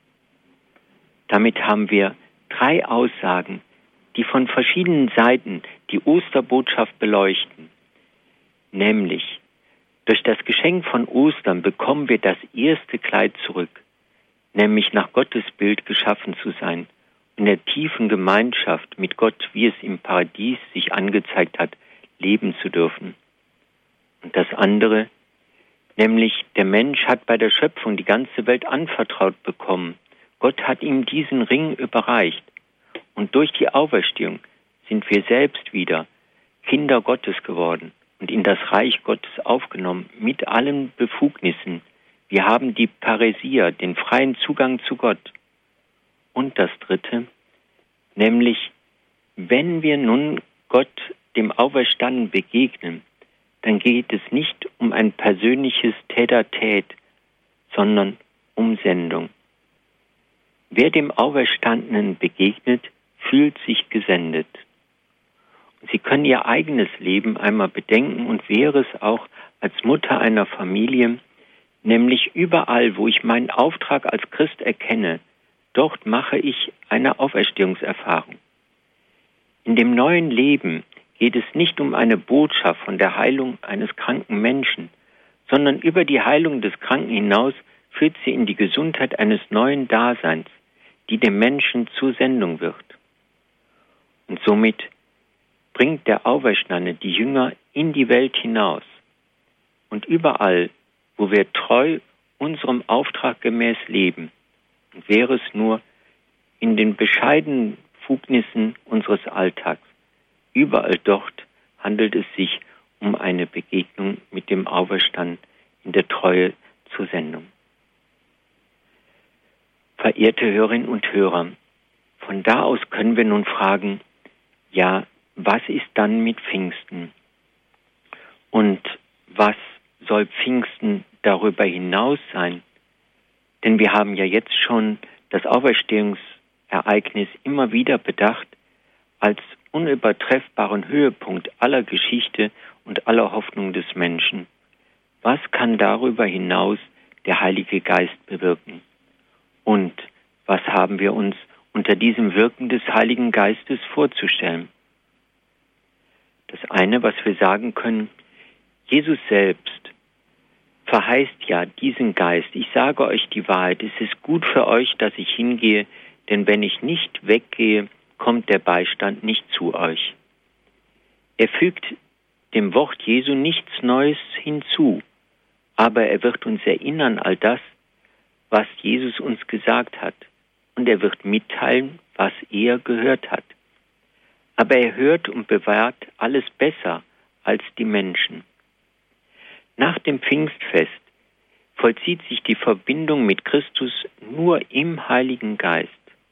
Damit haben wir drei Aussagen, die von verschiedenen Seiten die Osterbotschaft beleuchten. Nämlich, durch das Geschenk von Ostern bekommen wir das erste Kleid zurück, nämlich nach Gottes Bild geschaffen zu sein, in der tiefen Gemeinschaft mit Gott, wie es im Paradies sich angezeigt hat, leben zu dürfen. Und das andere, nämlich der Mensch hat bei der Schöpfung die ganze Welt anvertraut bekommen. Gott hat ihm diesen Ring überreicht. Und durch die Auferstehung sind wir selbst wieder Kinder Gottes geworden und in das Reich Gottes aufgenommen mit allen Befugnissen. Wir haben die Paräsia, den freien Zugang zu Gott. Und das Dritte, nämlich, wenn wir nun Gott, dem Auferstandenen, begegnen, dann geht es nicht um ein persönliches Tête-à-Tête, sondern um Sendung. Wer dem Auferstandenen begegnet, fühlt sich gesendet. Und Sie können Ihr eigenes Leben einmal bedenken und wäre es auch als Mutter einer Familie, nämlich überall, wo ich meinen Auftrag als Christ erkenne, dort mache ich eine Auferstehungserfahrung. In dem neuen Leben geht es nicht um eine Botschaft von der Heilung eines kranken Menschen, sondern über die Heilung des Kranken hinaus führt sie in die Gesundheit eines neuen Daseins, die dem Menschen zur Sendung wird. Und somit bringt der Auferstandene die Jünger in die Welt hinaus. Und überall, wo wir treu unserem Auftrag gemäß leben, und wäre es nur in den bescheidenen Befugnissen unseres Alltags, überall dort handelt es sich um eine Begegnung mit dem Auferstandenen in der Treue zur Sendung. Verehrte Hörerinnen und Hörer, von da aus können wir nun fragen, ja, was ist dann mit Pfingsten? Und was soll Pfingsten darüber hinaus sein? Denn wir haben ja jetzt schon das Auferstehungsereignis immer wieder bedacht als unübertreffbaren Höhepunkt aller Geschichte und aller Hoffnung des Menschen. Was kann darüber hinaus der Heilige Geist bewirken? Und was haben wir uns unter diesem Wirken des Heiligen Geistes vorzustellen? Das eine, was wir sagen können, Jesus selbst verheißt ja diesen Geist. Ich sage euch die Wahrheit, es ist gut für euch, dass ich hingehe, denn wenn ich nicht weggehe, kommt der Beistand nicht zu euch. Er fügt dem Wort Jesu nichts Neues hinzu, aber er wird uns erinnern all das, was Jesus uns gesagt hat, und er wird mitteilen, was er gehört hat. Aber er hört und bewahrt alles besser als die Menschen. Nach dem Pfingstfest vollzieht sich die Verbindung mit Christus nur im Heiligen Geist.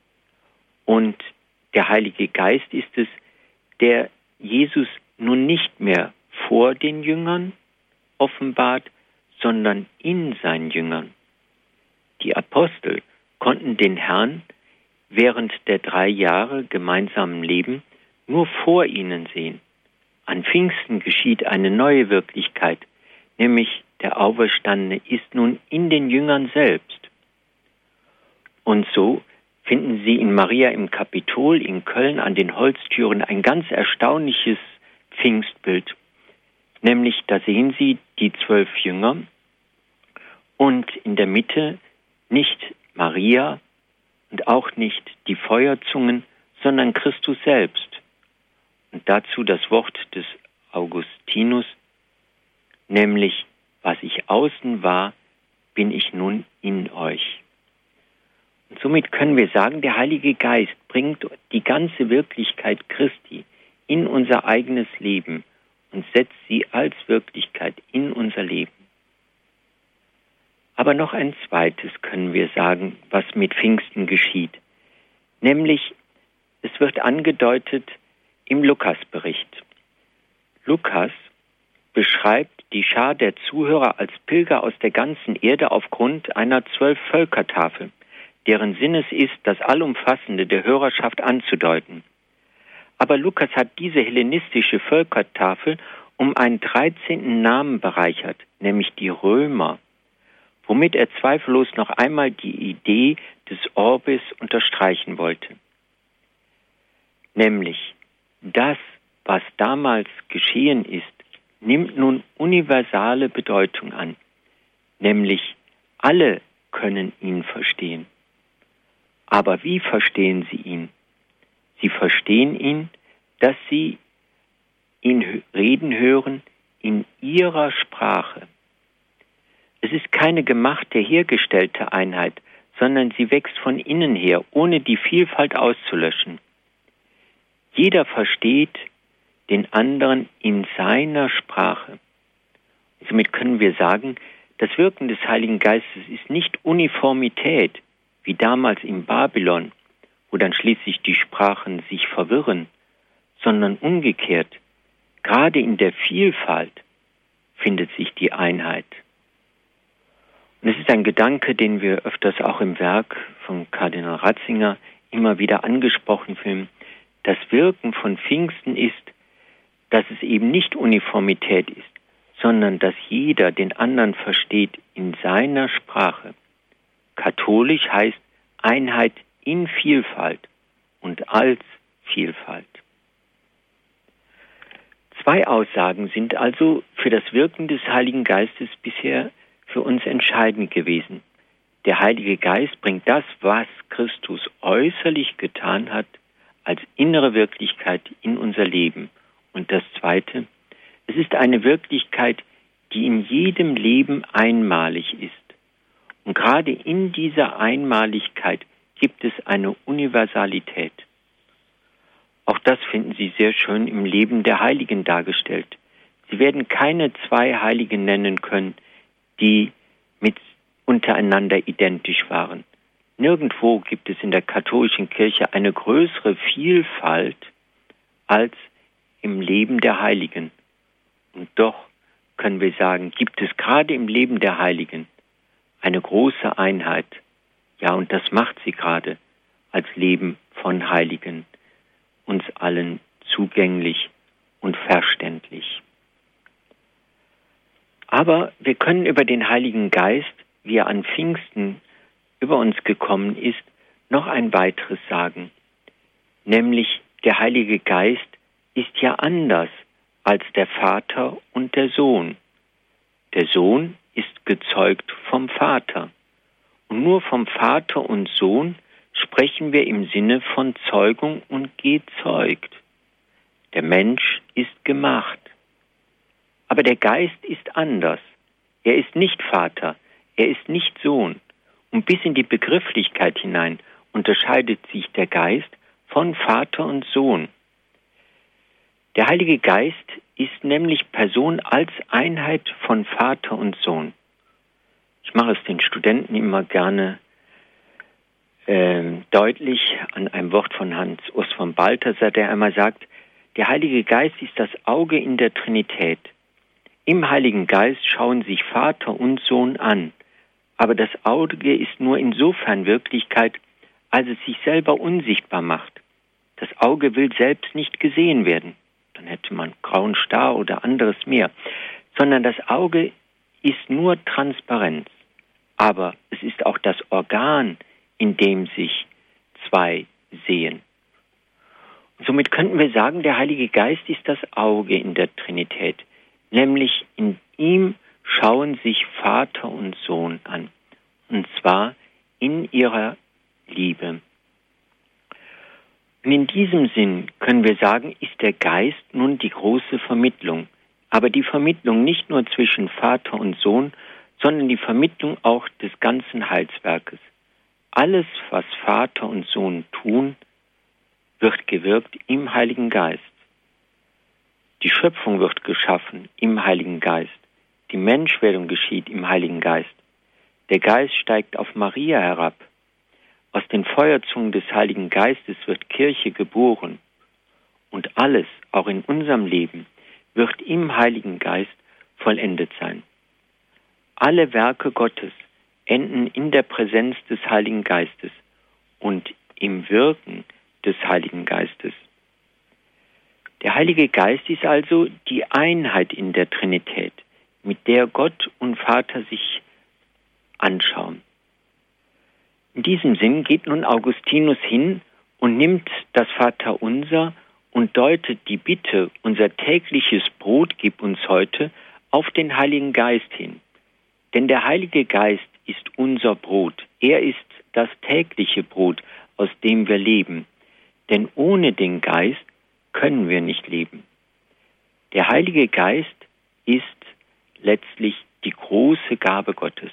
Und der Heilige Geist ist es, der Jesus nun nicht mehr vor den Jüngern offenbart, sondern in seinen Jüngern. Die Apostel konnten den Herrn während der drei Jahre gemeinsamen Leben nur vor ihnen sehen. An Pfingsten geschieht eine neue Wirklichkeit, nämlich der Auferstandene ist nun in den Jüngern selbst. Und so finden Sie in Maria im Kapitol in Köln an den Holztüren ein ganz erstaunliches Pfingstbild. Nämlich, da sehen Sie die zwölf Jünger und in der Mitte nicht Maria und auch nicht die Feuerzungen, sondern Christus selbst. Und dazu das Wort des Augustinus, nämlich, was ich außen war, bin ich nun in euch. Und somit können wir sagen, der Heilige Geist bringt die ganze Wirklichkeit Christi in unser eigenes Leben und setzt sie als Wirklichkeit in unser Leben. Aber noch ein zweites können wir sagen, was mit Pfingsten geschieht. Nämlich, es wird angedeutet im Lukasbericht. Lukas beschreibt die Schar der Zuhörer als Pilger aus der ganzen Erde aufgrund einer Zwölf-Völkertafel, deren Sinn es ist, das Allumfassende der Hörerschaft anzudeuten. Aber Lukas hat diese hellenistische Völkertafel um einen dreizehnten Namen bereichert, nämlich die Römer, womit er zweifellos noch einmal die Idee des Orbis unterstreichen wollte. Nämlich, das, was damals geschehen ist, nimmt nun universale Bedeutung an, nämlich alle können ihn verstehen. Aber wie verstehen sie ihn? Sie verstehen ihn, dass sie ihn reden hören in ihrer Sprache. Es ist keine gemachte, hergestellte Einheit, sondern sie wächst von innen her, ohne die Vielfalt auszulöschen. Jeder versteht den anderen in seiner Sprache. Somit können wir sagen, das Wirken des Heiligen Geistes ist nicht Uniformität, wie damals in Babylon, wo dann schließlich die Sprachen sich verwirren, sondern umgekehrt. Gerade in der Vielfalt findet sich die Einheit. Und es ist ein Gedanke, den wir öfters auch im Werk von Kardinal Ratzinger immer wieder angesprochen haben. Das Wirken von Pfingsten ist, dass es eben nicht Uniformität ist, sondern dass jeder den anderen versteht in seiner Sprache. Katholisch heißt Einheit in Vielfalt und als Vielfalt. Zwei Aussagen sind also für das Wirken des Heiligen Geistes bisher für uns entscheidend gewesen. Der Heilige Geist bringt das, was Christus äußerlich getan hat, als innere Wirklichkeit in unser Leben. Und das Zweite, es ist eine Wirklichkeit, die in jedem Leben einmalig ist. Und gerade in dieser Einmaligkeit gibt es eine Universalität. Auch das finden Sie sehr schön im Leben der Heiligen dargestellt. Sie werden keine zwei Heiligen nennen können, die mit untereinander identisch waren. Nirgendwo gibt es in der katholischen Kirche eine größere Vielfalt als im Leben der Heiligen. Und doch können wir sagen, gibt es gerade im Leben der Heiligen eine große Einheit. Ja, und das macht sie gerade als Leben von Heiligen, uns allen zugänglich und verständlich. Aber wir können über den Heiligen Geist, wie er an Pfingsten über uns gekommen ist, noch ein weiteres sagen. Nämlich der Heilige Geist ist ja anders als der Vater und der Sohn. Der Sohn ist gezeugt vom Vater. Und nur vom Vater und Sohn sprechen wir im Sinne von Zeugung und gezeugt. Der Mensch ist gemacht. Aber der Geist ist anders. Er ist nicht Vater, er ist nicht Sohn. Und bis in die Begrifflichkeit hinein unterscheidet sich der Geist von Vater und Sohn. Der Heilige Geist ist nämlich Person als Einheit von Vater und Sohn. Ich mache es den Studenten immer gerne äh, deutlich an einem Wort von Hans Urs von Balthasar, der einmal sagt, der Heilige Geist ist das Auge in der Trinität. Im Heiligen Geist schauen sich Vater und Sohn an, aber das Auge ist nur insofern Wirklichkeit, als es sich selber unsichtbar macht. Das Auge will selbst nicht gesehen werden, dann hätte man grauen Star oder anderes mehr, sondern das Auge ist nur Transparenz, aber es ist auch das Organ, in dem sich zwei sehen. Und somit könnten wir sagen, der Heilige Geist ist das Auge in der Trinität. Nämlich in ihm schauen sich Vater und Sohn an. Und zwar in ihrer Liebe. Und in diesem Sinn können wir sagen, ist der Geist nun die große Vermittlung. Aber die Vermittlung nicht nur zwischen Vater und Sohn, sondern die Vermittlung auch des ganzen Heilswerkes. Alles, was Vater und Sohn tun, wird gewirkt im Heiligen Geist. Die Schöpfung wird geschaffen im Heiligen Geist. Die Menschwerdung geschieht im Heiligen Geist. Der Geist steigt auf Maria herab. Aus den Feuerzungen des Heiligen Geistes wird Kirche geboren. Und alles, auch in unserem Leben, wird im Heiligen Geist vollendet sein. Alle Werke Gottes enden in der Präsenz des Heiligen Geistes und im Wirken des Heiligen Geistes. Der Heilige Geist ist also die Einheit in der Trinität, mit der Gott und Vater sich anschauen. In diesem Sinn geht nun Augustinus hin und nimmt das Vaterunser und deutet die Bitte, unser tägliches Brot gib uns heute, auf den Heiligen Geist hin. Denn der Heilige Geist ist unser Brot. Er ist das tägliche Brot, aus dem wir leben. Denn ohne den Geist können wir nicht leben. Der Heilige Geist ist letztlich die große Gabe Gottes.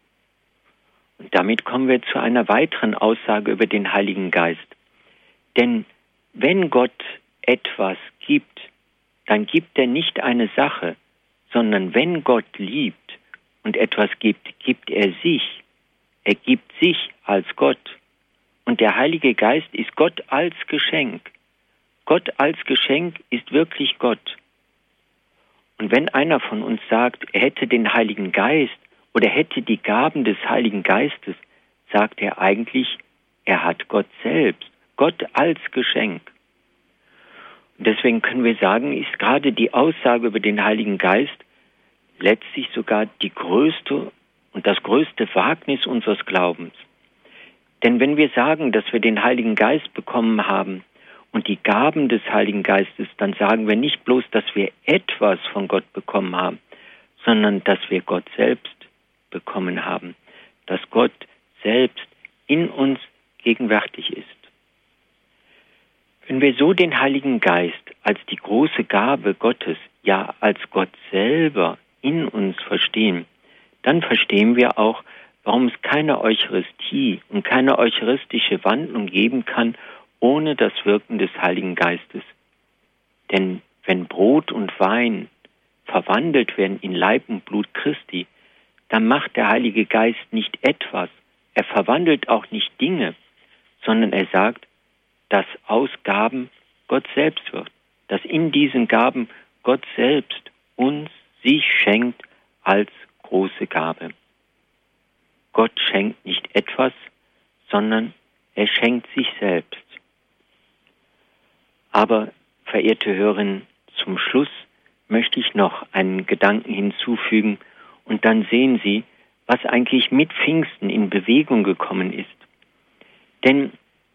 Und damit kommen wir zu einer weiteren Aussage über den Heiligen Geist. Denn wenn Gott etwas gibt, dann gibt er nicht eine Sache, sondern wenn Gott liebt und etwas gibt, gibt er sich. Er gibt sich als Gott. Und der Heilige Geist ist Gott als Geschenk. Gott als Geschenk ist wirklich Gott. Und wenn einer von uns sagt, er hätte den Heiligen Geist oder hätte die Gaben des Heiligen Geistes, sagt er eigentlich, er hat Gott selbst, Gott als Geschenk. Und deswegen können wir sagen, ist gerade die Aussage über den Heiligen Geist letztlich sogar die größte und das größte Wagnis unseres Glaubens. Denn wenn wir sagen, dass wir den Heiligen Geist bekommen haben und die Gaben des Heiligen Geistes, dann sagen wir nicht bloß, dass wir etwas von Gott bekommen haben, sondern dass wir Gott selbst bekommen haben, dass Gott selbst in uns gegenwärtig ist. Wenn wir so den Heiligen Geist als die große Gabe Gottes, ja als Gott selber in uns verstehen, dann verstehen wir auch, warum es keine Eucharistie und keine eucharistische Wandlung geben kann, ohne das Wirken des Heiligen Geistes. Denn wenn Brot und Wein verwandelt werden in Leib und Blut Christi, dann macht der Heilige Geist nicht etwas, er verwandelt auch nicht Dinge, sondern er sagt, dass aus Gaben Gott selbst wird, dass in diesen Gaben Gott selbst uns sich schenkt als große Gabe. Gott schenkt nicht etwas, sondern er schenkt sich selbst. Aber, verehrte Hörerinnen, zum Schluss möchte ich noch einen Gedanken hinzufügen und dann sehen Sie, was eigentlich mit Pfingsten in Bewegung gekommen ist. Denn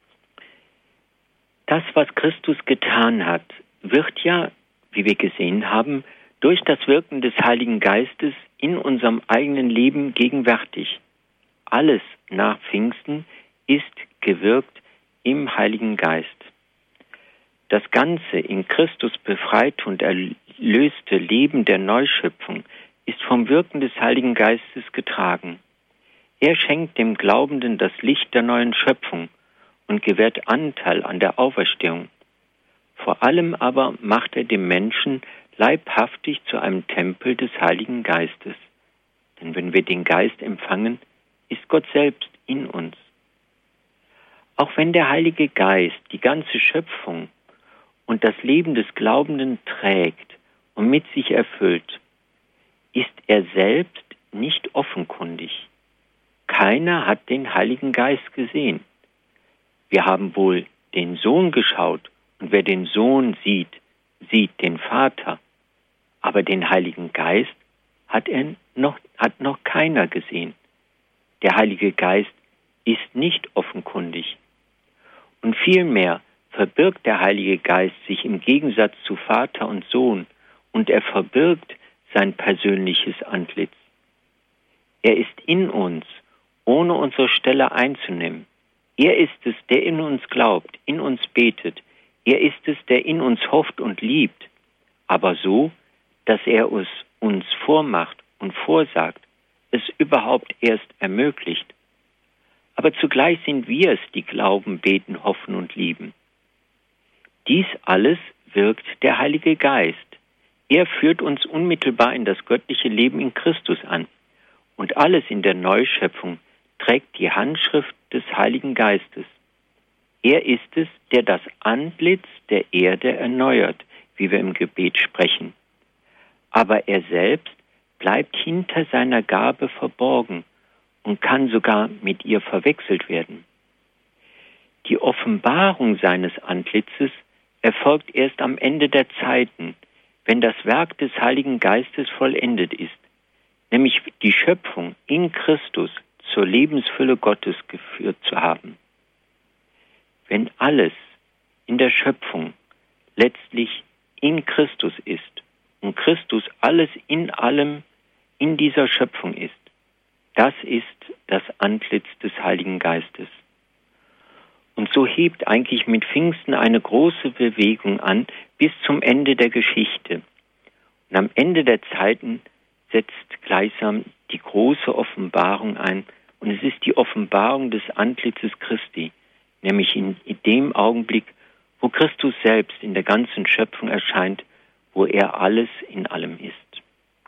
das, was Christus getan hat, wird ja, wie wir gesehen haben, durch das Wirken des Heiligen Geistes in unserem eigenen Leben gegenwärtig. Alles nach Pfingsten ist gewirkt im Heiligen Geist. Das ganze in Christus befreite und erlöste Leben der Neuschöpfung ist vom Wirken des Heiligen Geistes getragen. Er schenkt dem Glaubenden das Licht der neuen Schöpfung und gewährt Anteil an der Auferstehung. Vor allem aber macht er dem Menschen leibhaftig zu einem Tempel des Heiligen Geistes. Denn wenn wir den Geist empfangen, ist Gott selbst in uns. Auch wenn der Heilige Geist die ganze Schöpfung und das Leben des Glaubenden trägt und mit sich erfüllt, ist er selbst nicht offenkundig. Keiner hat den Heiligen Geist gesehen. Wir haben wohl den Sohn geschaut, und wer den Sohn sieht, sieht den Vater. Aber den Heiligen Geist hat er noch, hat noch keiner gesehen. Der Heilige Geist ist nicht offenkundig. Und vielmehr verbirgt der Heilige Geist sich im Gegensatz zu Vater und Sohn, und er verbirgt sein persönliches Antlitz. Er ist in uns, ohne unsere Stelle einzunehmen. Er ist es, der in uns glaubt, in uns betet. Er ist es, der in uns hofft und liebt, aber so, dass er es uns vormacht und vorsagt, es überhaupt erst ermöglicht. Aber zugleich sind wir es, die glauben, beten, hoffen und lieben. Dies alles wirkt der Heilige Geist. Er führt uns unmittelbar in das göttliche Leben in Christus an. Und alles in der Neuschöpfung trägt die Handschrift des Heiligen Geistes. Er ist es, der das Antlitz der Erde erneuert, wie wir im Gebet sprechen. Aber er selbst bleibt hinter seiner Gabe verborgen und kann sogar mit ihr verwechselt werden. Die Offenbarung seines Antlitzes erfolgt erst am Ende der Zeiten, wenn das Werk des Heiligen Geistes vollendet ist, nämlich die Schöpfung in Christus zur Lebensfülle Gottes geführt zu haben. Wenn alles in der Schöpfung letztlich in Christus ist und Christus alles in allem in dieser Schöpfung ist, das ist das Antlitz des Heiligen Geistes. Und so hebt eigentlich mit Pfingsten eine große Bewegung an bis zum Ende der Geschichte. Und am Ende der Zeiten setzt gleichsam die große Offenbarung ein. Und es ist die Offenbarung des Antlitzes Christi, nämlich in, in dem Augenblick, wo Christus selbst in der ganzen Schöpfung erscheint, wo er alles in allem ist.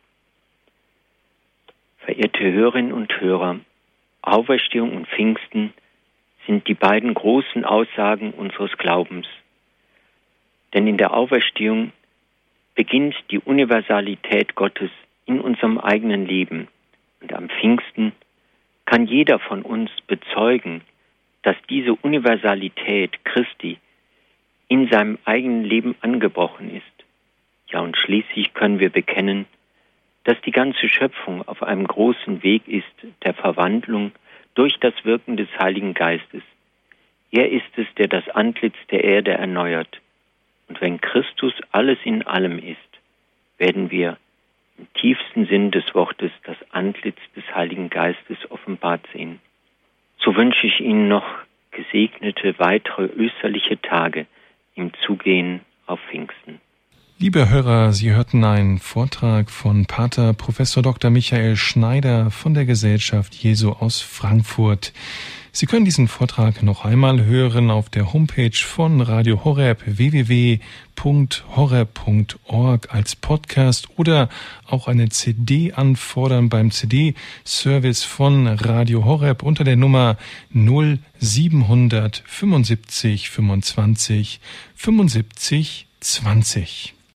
Verehrte Hörerinnen und Hörer, Auferstehung und Pfingsten sind die beiden großen Aussagen unseres Glaubens. Denn in der Auferstehung beginnt die Universalität Gottes in unserem eigenen Leben. Und am Pfingsten kann jeder von uns bezeugen, dass diese Universalität Christi in seinem eigenen Leben angebrochen ist. Ja, und schließlich können wir bekennen, dass die ganze Schöpfung auf einem großen Weg ist der Verwandlung durch das Wirken des Heiligen Geistes. Er ist es, der das Antlitz der Erde erneuert. Und wenn Christus alles in allem ist, werden wir im tiefsten Sinn des Wortes das Antlitz des Heiligen Geistes offenbart sehen. So wünsche ich Ihnen noch gesegnete weitere österliche Tage im Zugehen auf Pfingsten. Liebe Hörer, Sie hörten einen Vortrag von Pater Professor Doktor Michael Schneider von der Gesellschaft Jesu aus Frankfurt. Sie können diesen Vortrag noch einmal hören auf der Homepage von Radio Horeb w w w punkt horeb punkt org als Podcast oder auch eine C D anfordern beim C D-Service von Radio Horeb unter der Nummer null sieben fünfundsiebzig fünfundzwanzig fünfundsiebzig zwanzig.